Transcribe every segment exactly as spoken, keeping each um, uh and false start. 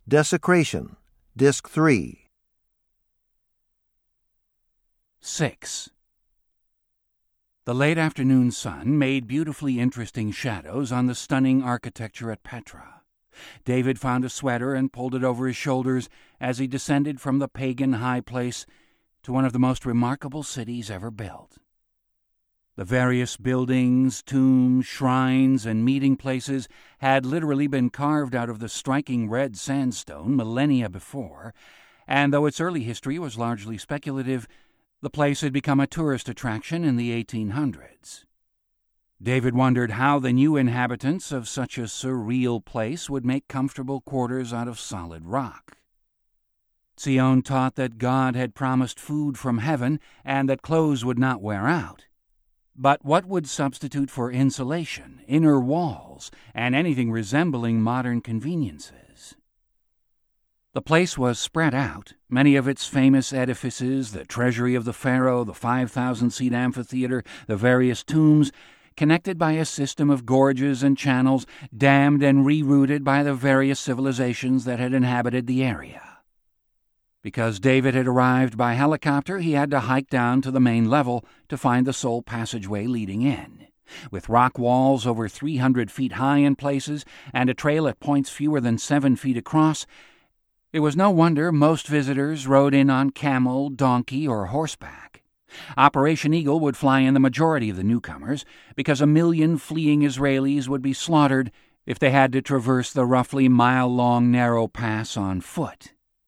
Desecration, Disc three. six. The late afternoon sun made beautifully interesting shadows on the stunning architecture at Petra. David found a sweater and pulled it over his shoulders as he descended from the pagan high place to one of the most remarkable cities ever built. The various buildings, tombs, shrines, and meeting places had literally been carved out of the striking red sandstone millennia before, and though its early history was largely speculative, the place had become a tourist attraction in the eighteen hundreds. David wondered how the new inhabitants of such a surreal place would make comfortable quarters out of solid rock. Zion taught that God had promised food from heaven and that clothes would not wear out. But what would substitute for insulation, inner walls, and anything resembling modern conveniences? The place was spread out, many of its famous edifices, the treasury of the pharaoh, the five thousand seat amphitheater, the various tombs, connected by a system of gorges and channels, dammed and rerouted by the various civilizations that had inhabited the area. Because David had arrived by helicopter, he had to hike down to the main level to find the sole passageway leading in. With rock walls over three hundred feet high in places and a trail at points fewer than seven feet across, it was no wonder most visitors rode in on camel, donkey, or horseback. Operation Eagle would fly in the majority of the newcomers, because a million fleeing Israelis would be slaughtered if they had to traverse the roughly mile-long narrow pass on foot.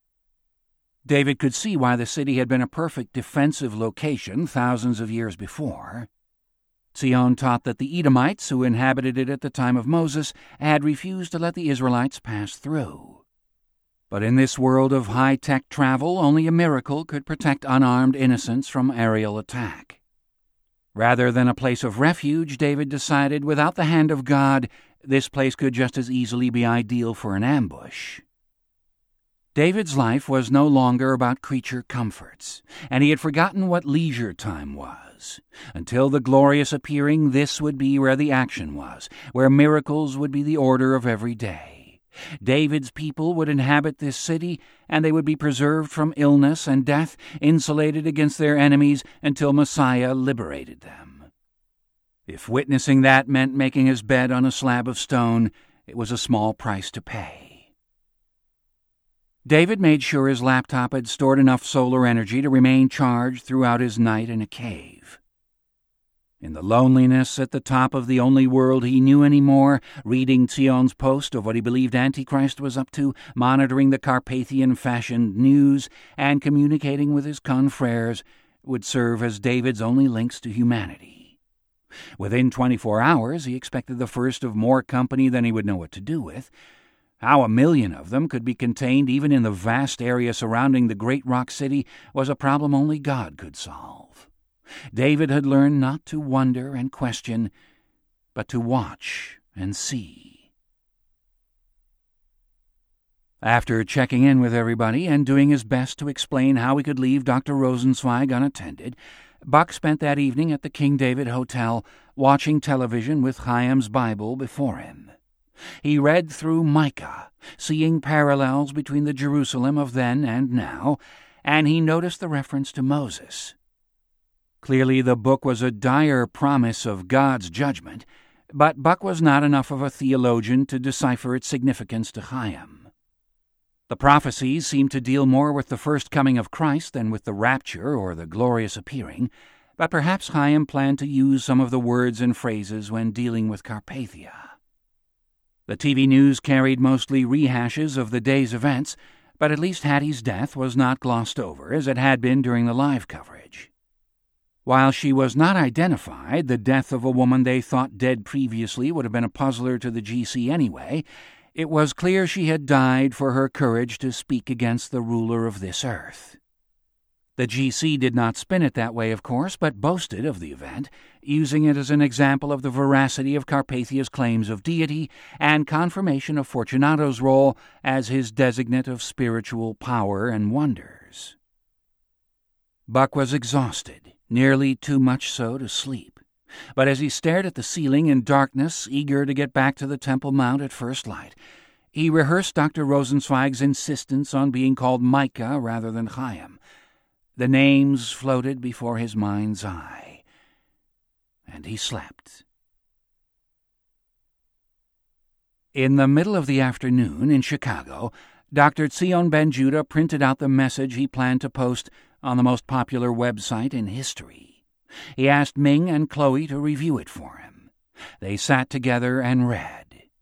David could see why the city had been a perfect defensive location thousands of years before. Zion taught that the Edomites, who inhabited it at the time of Moses, had refused to let the Israelites pass through. But in this world of high-tech travel, only a miracle could protect unarmed innocents from aerial attack. Rather than a place of refuge, David decided, without the hand of God, this place could just as easily be ideal for an ambush. David's life was no longer about creature comforts, and he had forgotten what leisure time was. Until the glorious appearing, this would be where the action was, where miracles would be the order of every day. David's people would inhabit this city, and they would be preserved from illness and death, insulated against their enemies until Messiah liberated them. If witnessing that meant making his bed on a slab of stone, it was a small price to pay. David made sure his laptop had stored enough solar energy to remain charged throughout his night in a cave. In the loneliness at the top of the only world he knew anymore, reading Zion's post of what he believed Antichrist was up to, monitoring the Carpathian-fashioned news, and communicating with his confreres would serve as David's only links to humanity. Within twenty-four hours, he expected the first of more company than he would know what to do with. How a million of them could be contained even in the vast area surrounding the great rock city was a problem only God could solve. David had learned not to wonder and question, but to watch and see. After checking in with everybody and doing his best to explain how he could leave Doctor Rosenzweig unattended, Buck spent that evening at the King David Hotel, watching television with Chaim's Bible before him. He read through Micah, seeing parallels between the Jerusalem of then and now, and he noticed the reference to Moses. Clearly the book was a dire promise of God's judgment, but Buck was not enough of a theologian to decipher its significance to Chaim. The prophecies seemed to deal more with the first coming of Christ than with the rapture or the glorious appearing, but perhaps Chaim planned to use some of the words and phrases when dealing with Carpathia. The T V news carried mostly rehashes of the day's events, but at least Hattie's death was not glossed over as it had been during the live coverage. While she was not identified, the death of a woman they thought dead previously would have been a puzzler to the G C anyway. It was clear she had died for her courage to speak against the ruler of this earth. The G C did not spin it that way, of course, but boasted of the event, using it as an example of the veracity of Carpathia's claims of deity and confirmation of Fortunato's role as his designate of spiritual power and wonders. Buck was exhausted, nearly too much so to sleep, but as he stared at the ceiling in darkness, eager to get back to the Temple Mount at first light, He rehearsed Doctor Rosenzweig's insistence on being called Micah rather than Chaim. The names floated before his mind's eye, and he slept. In the middle of the afternoon in Chicago, Doctor Tzion Ben-Judah printed out the message he planned to post on the most popular website in history. He asked Ming and Chloe to review it for him. They sat together and read.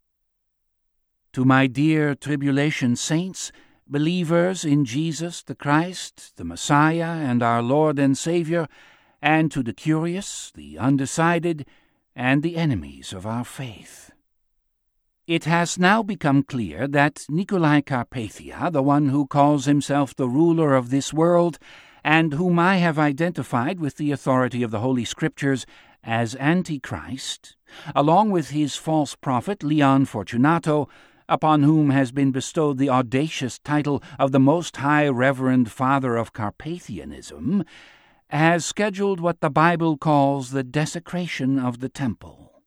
To my dear tribulation saints, believers in Jesus the Christ, the Messiah, and our Lord and Savior, and to the curious, the undecided, and the enemies of our faith. It has now become clear that Nicolae Carpathia, the one who calls himself the ruler of this world, and whom I have identified with the authority of the Holy Scriptures as Antichrist, along with his false prophet Leon Fortunato, upon whom has been bestowed the audacious title of the Most High Reverend Father of Carpathianism, has scheduled what the Bible calls the desecration of the temple.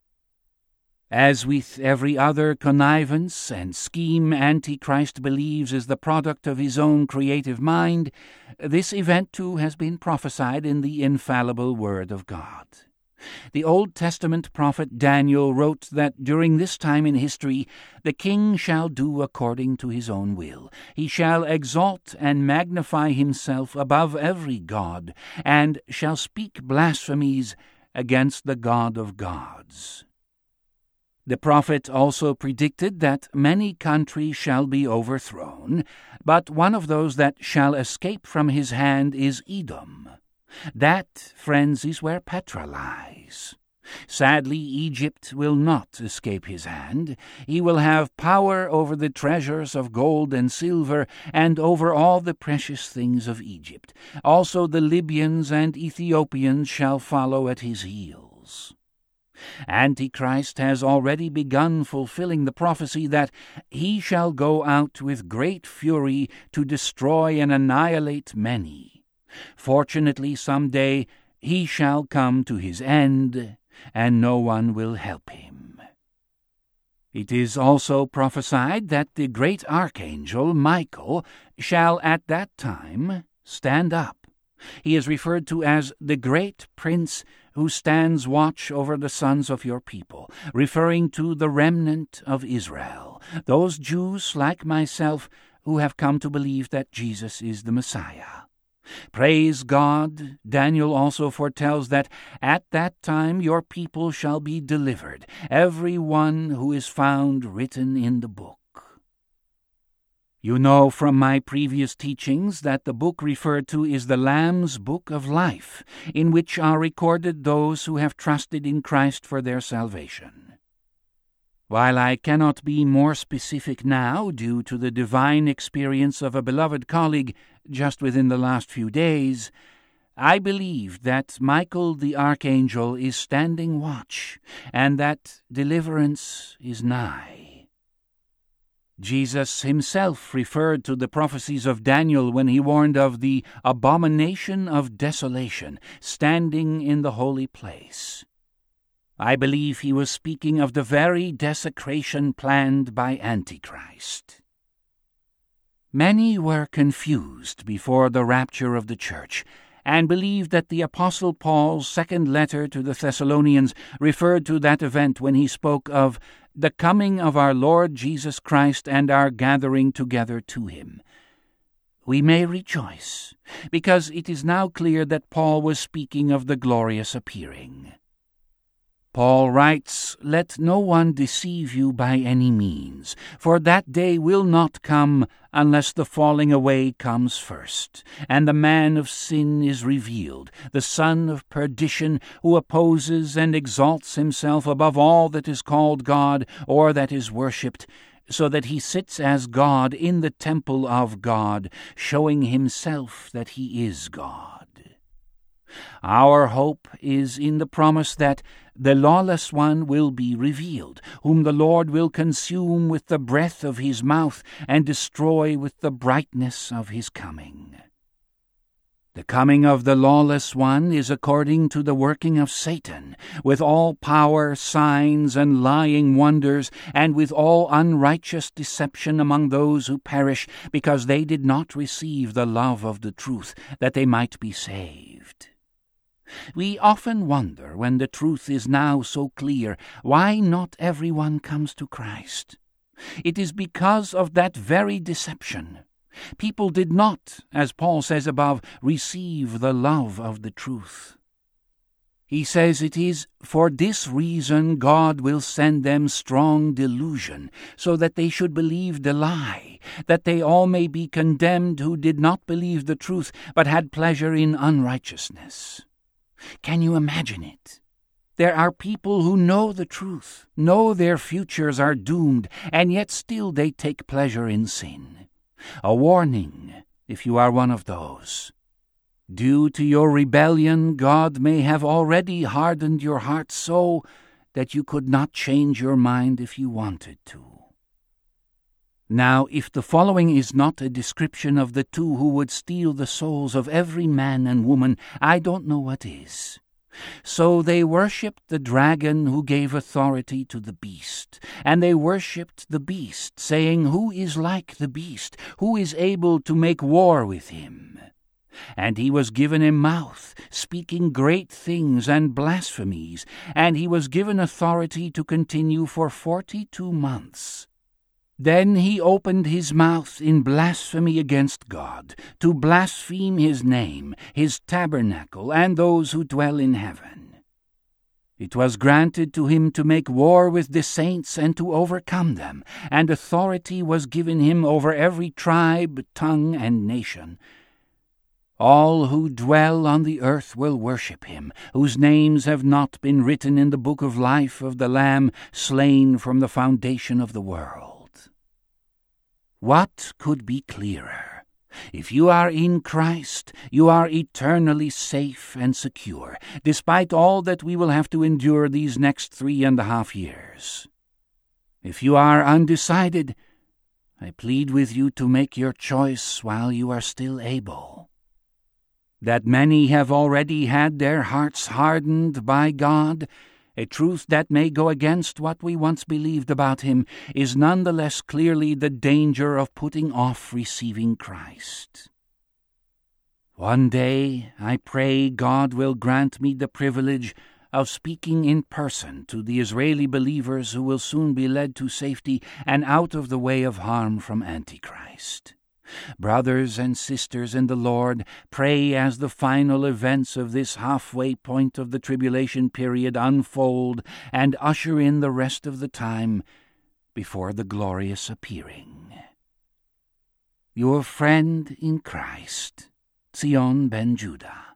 As with every other connivance and scheme Antichrist believes is the product of his own creative mind, this event too has been prophesied in the infallible Word of God. The Old Testament prophet Daniel wrote that during this time in history the king shall do according to his own will. He shall exalt and magnify himself above every god, and shall speak blasphemies against the God of gods. The prophet also predicted that many countries shall be overthrown, but one of those that shall escape from his hand is Edom. That, friends, is where Petra lies. Sadly, Egypt will not escape his hand. He will have power over the treasures of gold and silver, and over all the precious things of Egypt. Also the Libyans and Ethiopians shall follow at his heels. Antichrist has already begun fulfilling the prophecy that he shall go out with great fury to destroy and annihilate many. Fortunately, some day he shall come to his end, and no one will help him. It is also prophesied that the great archangel Michael shall at that time stand up. He is referred to as the great prince who stands watch over the sons of your people, referring to the remnant of Israel, those Jews like myself who have come to believe that Jesus is the Messiah. Praise God, Daniel also foretells that at that time your people shall be delivered, every one who is found written in the book. You know from my previous teachings that the book referred to is the Lamb's Book of Life, in which are recorded those who have trusted in Christ for their salvation. While I cannot be more specific now due to the divine experience of a beloved colleague just within the last few days, I believe that Michael the archangel is standing watch, and that deliverance is nigh. Jesus himself referred to the prophecies of Daniel when he warned of the abomination of desolation standing in the holy place. I believe he was speaking of the very desecration planned by Antichrist. Many were confused before the rapture of the church, and believed that the Apostle Paul's second letter to the Thessalonians referred to that event when he spoke of the coming of our Lord Jesus Christ and our gathering together to him. We may rejoice, because it is now clear that Paul was speaking of the glorious appearing. Paul writes, "Let no one deceive you by any means, for that day will not come unless the falling away comes first, and the man of sin is revealed, the son of perdition, who opposes and exalts himself above all that is called God or that is worshipped, so that he sits as God in the temple of God, showing himself that he is God." Our hope is in the promise that the lawless one will be revealed, whom the Lord will consume with the breath of his mouth and destroy with the brightness of his coming. The coming of the lawless one is according to the working of Satan, with all power, signs, and lying wonders, and with all unrighteous deception among those who perish, because they did not receive the love of the truth, that they might be saved. We often wonder, when the truth is now so clear, why not everyone comes to Christ. It is because of that very deception. People did not, as Paul says above, receive the love of the truth. He says it is for this reason God will send them strong delusion, so that they should believe the lie, that they all may be condemned who did not believe the truth, but had pleasure in unrighteousness. Can you imagine it? There are people who know the truth, know their futures are doomed, and yet still they take pleasure in sin. A warning, if you are one of those. Due to your rebellion, God may have already hardened your heart so that you could not change your mind if you wanted to. Now, if the following is not a description of the two who would steal the souls of every man and woman, I don't know what is. So they worshipped the dragon who gave authority to the beast, and they worshipped the beast, saying, Who is like the beast? Who is able to make war with him? And he was given a mouth, speaking great things and blasphemies, and he was given authority to continue for forty-two months. Then he opened his mouth in blasphemy against God, to blaspheme his name, his tabernacle, and those who dwell in heaven. It was granted to him to make war with the saints and to overcome them, and authority was given him over every tribe, tongue, and nation. All who dwell on the earth will worship him, whose names have not been written in the book of life of the Lamb slain from the foundation of the world. What could be clearer? If you are in Christ, you are eternally safe and secure, despite all that we will have to endure these next three and a half years. If you are undecided, I plead with you to make your choice while you are still able. That many have already had their hearts hardened by God, a truth that may go against what we once believed about him, is none the less clearly the danger of putting off receiving Christ. One day, I pray God will grant me the privilege of speaking in person to the Israeli believers who will soon be led to safety and out of the way of harm from Antichrist. Brothers and sisters in the Lord, pray as the final events of this halfway point of the tribulation period unfold and usher in the rest of the time before the glorious appearing. Your friend in Christ, Tzion Ben Judah.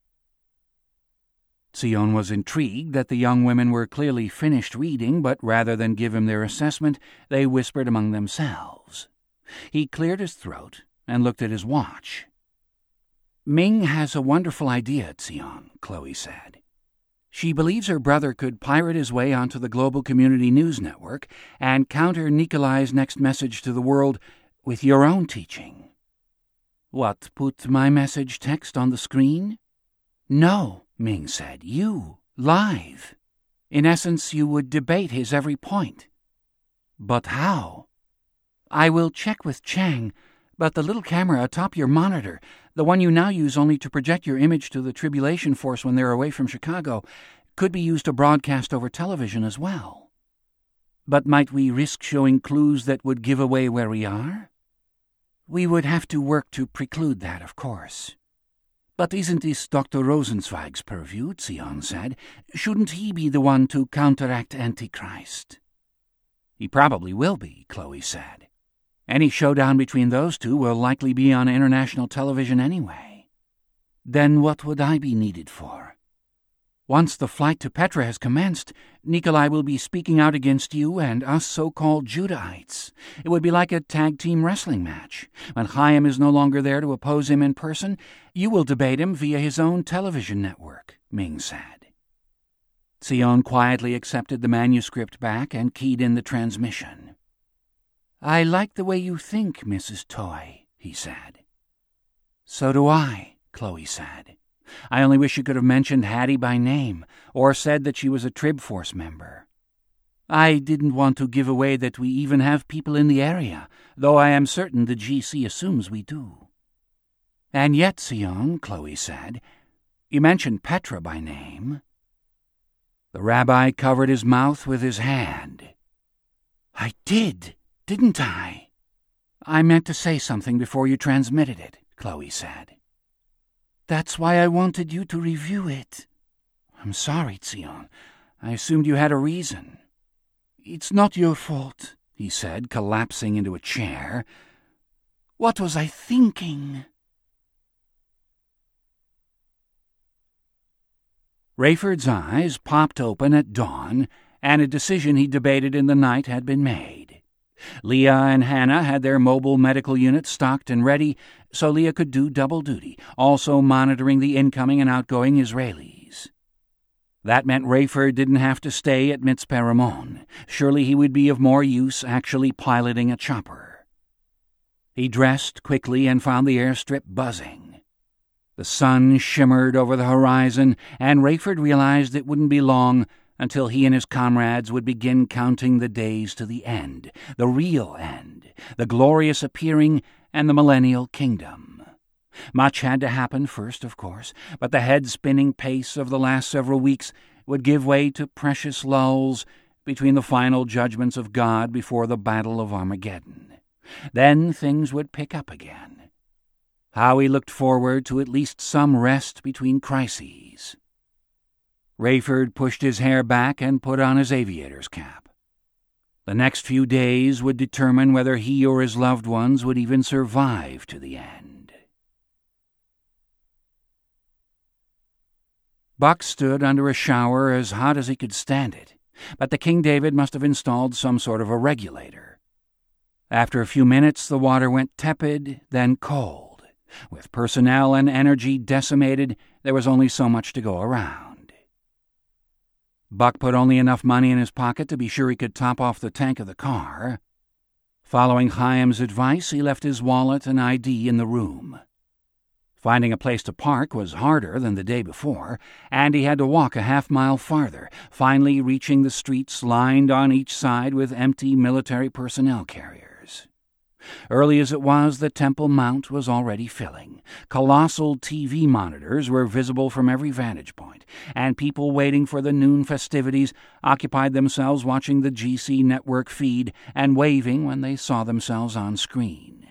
Tzion was intrigued that the young women were clearly finished reading, but rather than give him their assessment, they whispered among themselves. He cleared his throat and looked at his watch. Ming has a wonderful idea, Tzion, Chloe said. She believes her brother could pirate his way onto the Global Community News Network and counter Nikolai's next message to the world with your own teaching. What, put my message text on the screen? No, Ming said. You, live. In essence, you would debate his every point. But how? I will check with Chang, but the little camera atop your monitor, the one you now use only to project your image to the Tribulation Force when they're away from Chicago, could be used to broadcast over television as well. But might we risk showing clues that would give away where we are? We would have to work to preclude that, of course. But isn't this Doctor Rosenzweig's purview, Tzion said? Shouldn't he be the one to counteract Antichrist? He probably will be, Chloe said. Any showdown between those two will likely be on international television anyway. Then what would I be needed for? Once the flight to Petra has commenced, Nikolai will be speaking out against you and us so-called Judahites. It would be like a tag-team wrestling match. When Chaim is no longer there to oppose him in person, you will debate him via his own television network, Ming said. Tzion quietly accepted the manuscript back and keyed in the transmission. I like the way you think, Missus Toy, he said. So do I, Chloe said. "I only wish you could have mentioned Hattie by name, or said that she was a Trib Force member. I didn't want to give away that we even have people in the area, though I am certain the G C assumes we do." "And yet, Sion," Chloe said, "you mentioned Petra by name." The rabbi covered his mouth with his hand. "I did, didn't I?" "I meant to say something before you transmitted it," Chloe said. "That's why I wanted you to review it." "I'm sorry, Sion. I assumed you had a reason." "It's not your fault," he said, collapsing into a chair. "What was I thinking?" Rayford's eyes popped open at dawn, and a decision he debated in the night had been made. Leah and Hannah had their mobile medical units stocked and ready, so Leah could do double duty, also monitoring the incoming and outgoing Israelis. That meant Rayford didn't have to stay at Mitzpeh Ramon. Surely he would be of more use actually piloting a chopper. He dressed quickly and found the airstrip buzzing. The sun shimmered over the horizon, and Rayford realized it wouldn't be long until he and his comrades would begin counting the days to the end, the real end, the glorious appearing and the millennial kingdom. Much had to happen first, of course, but the head-spinning pace of the last several weeks would give way to precious lulls between the final judgments of God before the Battle of Armageddon. Then things would pick up again. Howie looked forward to at least some rest between crises. Rayford pushed his hair back and put on his aviator's cap. The next few days would determine whether he or his loved ones would even survive to the end. Buck stood under a shower as hot as he could stand it, but the King David must have installed some sort of a regulator. After a few minutes, the water went tepid, then cold. With personnel and energy decimated, there was only so much to go around. Buck put only enough money in his pocket to be sure he could top off the tank of the car. Following Chaim's advice, he left his wallet and I D in the room. Finding a place to park was harder than the day before, and he had to walk a half-mile farther, finally reaching the streets lined on each side with empty military personnel carriers. Early as it was, the Temple Mount was already filling. Colossal T V monitors were visible from every vantage point, and people waiting for the noon festivities occupied themselves watching the G C network feed and waving when they saw themselves on screen.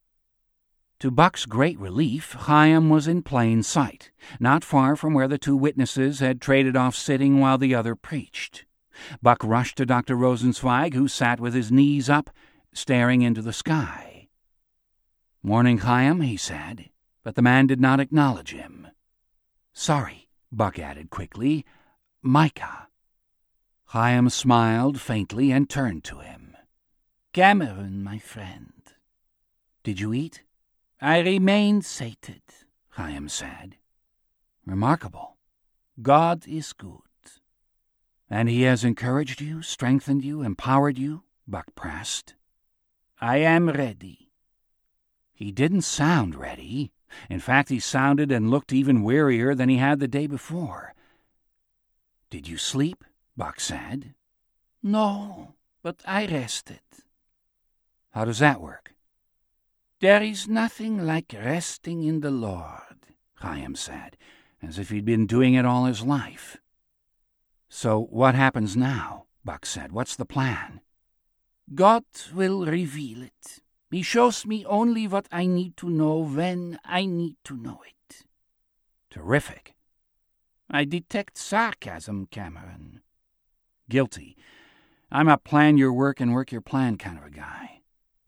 To Buck's great relief, Chaim was in plain sight, not far from where the two witnesses had traded off sitting while the other preached. Buck rushed to Doctor Rosenzweig, who sat with his knees up, staring into the sky. "Morning, Chaim," he said, but the man did not acknowledge him. "Sorry," Buck added quickly. "Micah." Chaim smiled faintly and turned to him. "Cameron, my friend." "Did you eat?" "I remain sated," Chaim said. "Remarkable. God is good." "And he has encouraged you, strengthened you, empowered you?" Buck pressed. "I am ready." He didn't sound ready. In fact, he sounded and looked even wearier than he had the day before. "Did you sleep?" Buck said. "No, but I rested." "How does that work?" "There is nothing like resting in the Lord," Chaim said, as if he'd been doing it all his life. "So what happens now?" Buck said. "What's the plan?" "God will reveal it. He shows me only what I need to know when I need to know it." "Terrific." "I detect sarcasm, Cameron." "Guilty. I'm a plan your work and work your plan kind of a guy."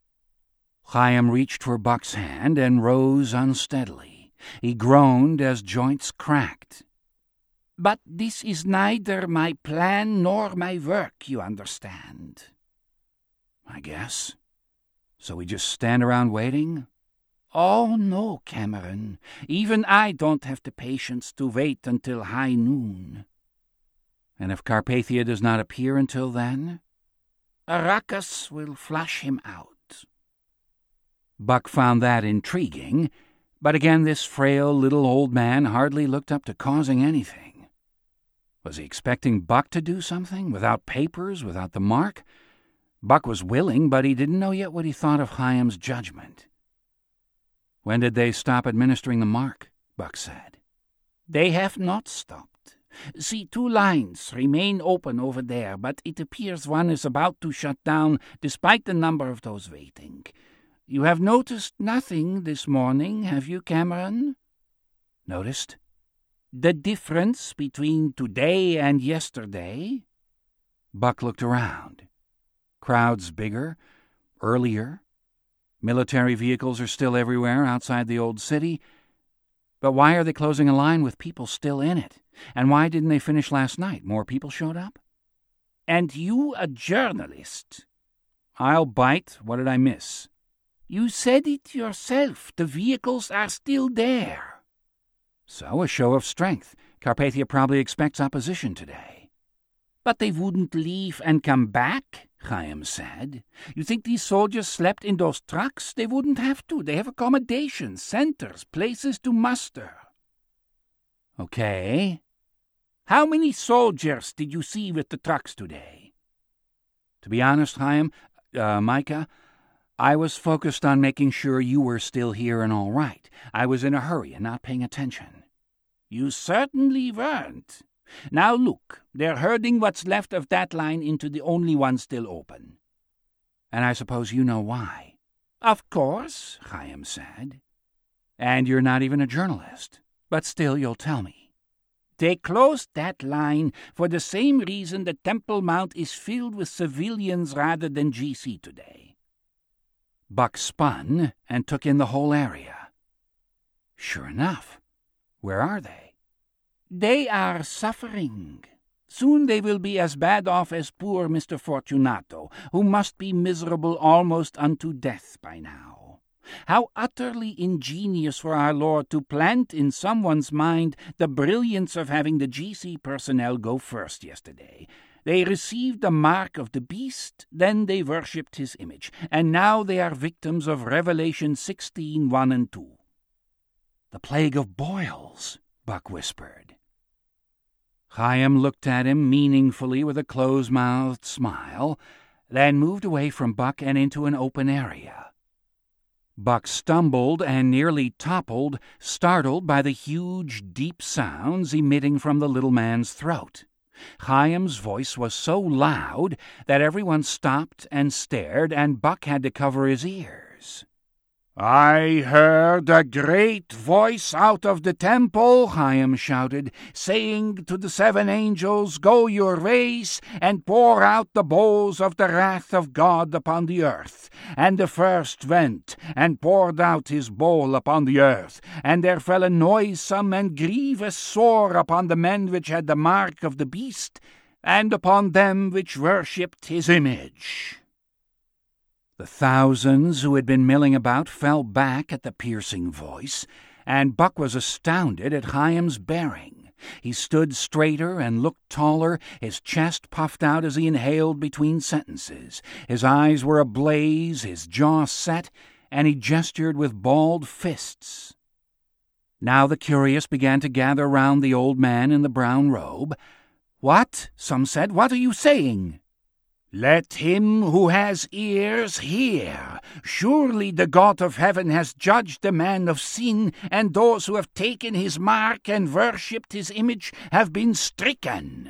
Chaim reached for Buck's hand and rose unsteadily. He groaned as joints cracked. "But this is neither my plan nor my work, you understand." "I guess. So we just stand around waiting?" "Oh, no, Cameron. Even I don't have the patience to wait until high noon." "And if Carpathia does not appear until then?" "Arrakis will flush him out." Buck found that intriguing, But again this frail little old man hardly looked up to causing anything. Was he expecting Buck to do something, without papers, without the mark? Buck was willing, but he didn't know yet what he thought of Chaim's judgment. "When did they stop administering the mark?" Buck said. "They have not stopped. See, two lines remain open over there, but it appears one is about to shut down, despite the number of those waiting. You have noticed nothing this morning, have you, Cameron?" "Noticed?" "The difference between today and yesterday?" Buck looked around. Crowds bigger, earlier. Military vehicles are still everywhere outside the old city. But why are they closing a line with people still in it? And why didn't they finish last night? More people showed up? "And you a journalist?" "I'll bite. What did I miss?" "You said it yourself. The vehicles are still there." "So, a show of strength. Carpathia probably expects opposition today." "But they wouldn't leave and come back," Chaim said. "You think these soldiers slept in those trucks? They wouldn't have to. They have accommodations, centers, places to muster." "Okay." "How many soldiers did you see with the trucks today?" "To be honest, Chaim, uh, Micah, I was focused on making sure you were still here and all right. I was in a hurry and not paying attention." "You certainly weren't. Now look, they're herding what's left of that line into the only one still open." "And I suppose you know why." "Of course," Chaim said. "And you're not even a journalist. But still, you'll tell me." "They closed that line for the same reason the Temple Mount is filled with civilians rather than G C today." Buck spun and took in the whole area. Sure enough. Where are they? "They are suffering. Soon they will be as bad off as poor Mister Fortunato, who must be miserable almost unto death by now. How utterly ingenious for our Lord to plant in someone's mind the brilliance of having the G C personnel go first yesterday. They received the mark of the beast, then they worshipped his image, and now they are victims of Revelation sixteen, one and two. "The plague of boils," Buck whispered. Chaim looked at him meaningfully with a close-mouthed smile, then moved away from Buck and into an open area. Buck stumbled and nearly toppled, startled by the huge, deep sounds emitting from the little man's throat. Chaim's voice was so loud that everyone stopped and stared, and Buck had to cover his ears. "I heard a great voice out of the temple," Chaim shouted, "saying to the seven angels, 'Go your ways, and pour out the bowls of the wrath of God upon the earth.' And the first went, and poured out his bowl upon the earth, and there fell a noisome and grievous sore upon the men which had the mark of the beast, and upon them which worshipped his image." The thousands who had been milling about fell back at the piercing voice, and Buck was astounded at Chaim's bearing. He stood straighter and looked taller, his chest puffed out as he inhaled between sentences. His eyes were ablaze, his jaw set, and he gestured with balled fists. Now the curious began to gather round the old man in the brown robe. "What?" some said. "What are you saying?" "Let him who has ears hear. Surely the God of heaven has judged the man of sin, and those who have taken his mark and worshipped his image have been stricken."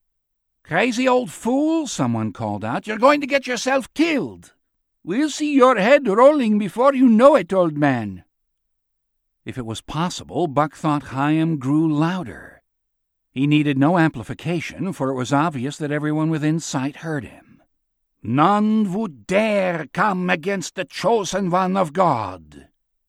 "Crazy old fool," someone called out. "You're going to get yourself killed. We'll see your head rolling before you know it, old man." If it was possible, Buck thought Chaim grew louder. He needed no amplification, for it was obvious that everyone within sight heard him. "None would dare come against the chosen one of God."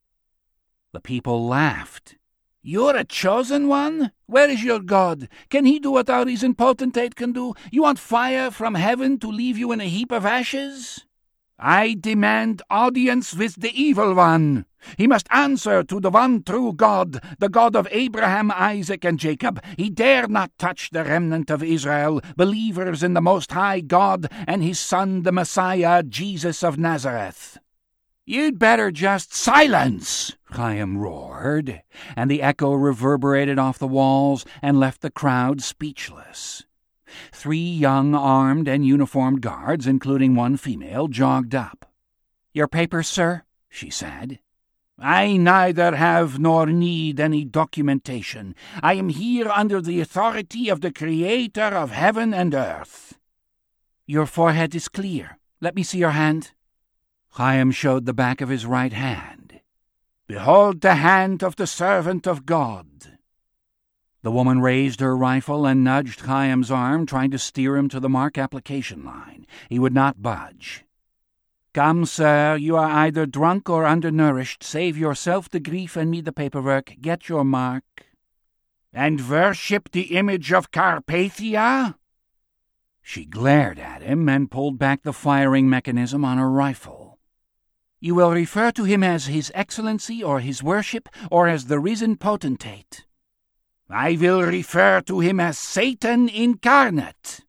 The people laughed. "You're a chosen one? Where is your God? Can he do what our recent potentate can do? You want fire from heaven to leave you in a heap of ashes? I demand audience with the evil one. He must answer to the one true God, the God of Abraham, Isaac, and Jacob. He dare not touch the remnant of Israel, believers in the Most High God and his Son, the Messiah, Jesus of Nazareth." "You'd better just—" "Silence!" Chaim roared, and the echo reverberated off the walls and left the crowd speechless. Three young armed and uniformed guards, including one female, jogged up. "Your papers, sir?" she said. "I neither have nor need any documentation. I am here under the authority of the Creator of heaven and earth." "Your forehead is clear. Let me see your hand." Chaim showed the back of his right hand. "Behold the hand of the servant of God." The woman raised her rifle and nudged Chaim's arm, trying to steer him to the mark application line. He would not budge. "Come, sir, you are either drunk or undernourished. Save yourself the grief and me the paperwork. Get your mark." "And worship the image of Carpathia?" She glared at him and pulled back the firing mechanism on her rifle. "You will refer to him as His Excellency or His Worship or as the risen potentate." "I will refer to him as Satan incarnate."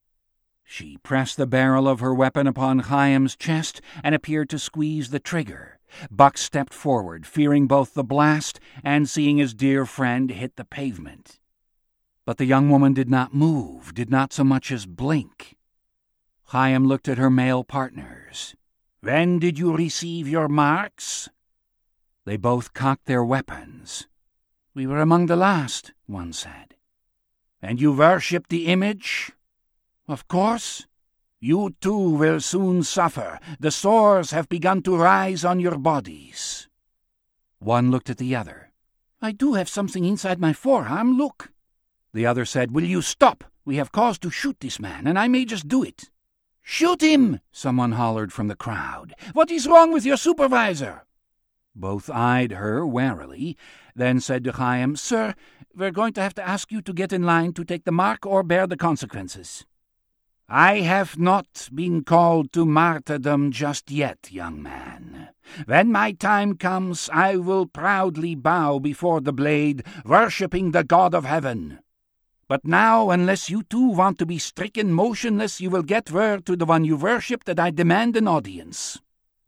She pressed the barrel of her weapon upon Chaim's chest and appeared to squeeze the trigger. Buck stepped forward, fearing both the blast and seeing his dear friend hit the pavement. But the young woman did not move, did not so much as blink. Chaim looked at her male partners. "When did you receive your marks?" They both cocked their weapons. "We were among the last," one said. "And you worship the image?" "Of course." "You too will soon suffer. The sores have begun to rise on your bodies." One looked at the other. "I do have something inside my forearm, look." The other said, "Will you stop? We have cause to shoot this man, and I may just do it." "Shoot him!" someone hollered from the crowd. "What is wrong with your supervisor?" Both eyed her warily, then said to Chaim, "Sir, we're going to have to ask you to get in line to take the mark or bear the consequences." "I have not been called to martyrdom just yet, young man. When my time comes, I will proudly bow before the blade, worshipping the God of heaven. But now, unless you too want to be stricken motionless, you will get word to the one you worship that I demand an audience."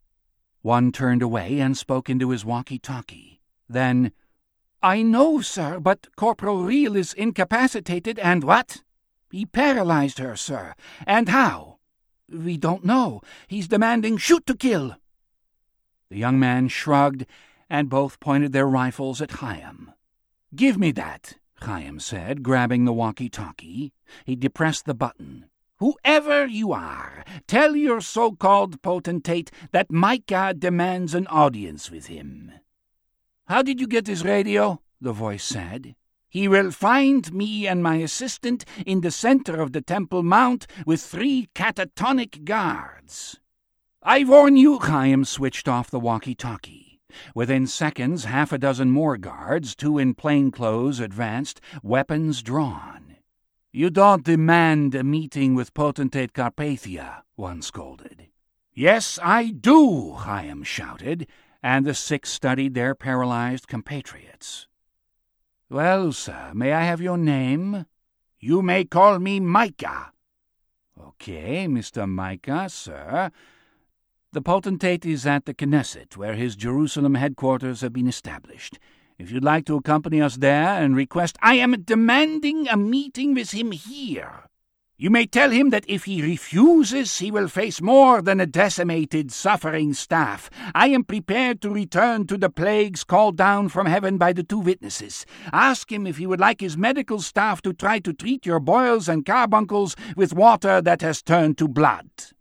One turned away and spoke into his walkie-talkie. Then, "I know, sir, but Corporal Reel is incapacitated and—" "What?" "He paralyzed her, sir. And how?" "We don't know. He's demanding shoot to kill." The young man shrugged, and both pointed their rifles at Chaim. "Give me that," Chaim said, grabbing the walkie-talkie. He depressed the button. "Whoever you are, tell your so-called potentate that Micah demands an audience with him." "How did you get his radio?" the voice said. "He will find me and my assistant in the center of the Temple Mount with three catatonic guards." "I warn you," Chaim switched off the walkie-talkie. Within seconds, half a dozen more guards, two in plain clothes, advanced, weapons drawn. "You don't demand a meeting with Potentate Carpathia," one scolded. "Yes, I do," Chaim shouted, and the six studied their paralyzed compatriots. "Well, sir, may I have your name?" "You may call me Micah." "Okay, Mister Micah, sir. The potentate is at the Knesset, where his Jerusalem headquarters have been established. If you'd like to accompany us there and request—" "I am demanding a meeting with him here. You may tell him that if he refuses, he will face more than a decimated, suffering staff. I am prepared to return to the plagues called down from heaven by the two witnesses. Ask him if he would like his medical staff to try to treat your boils and carbuncles with water that has turned to blood."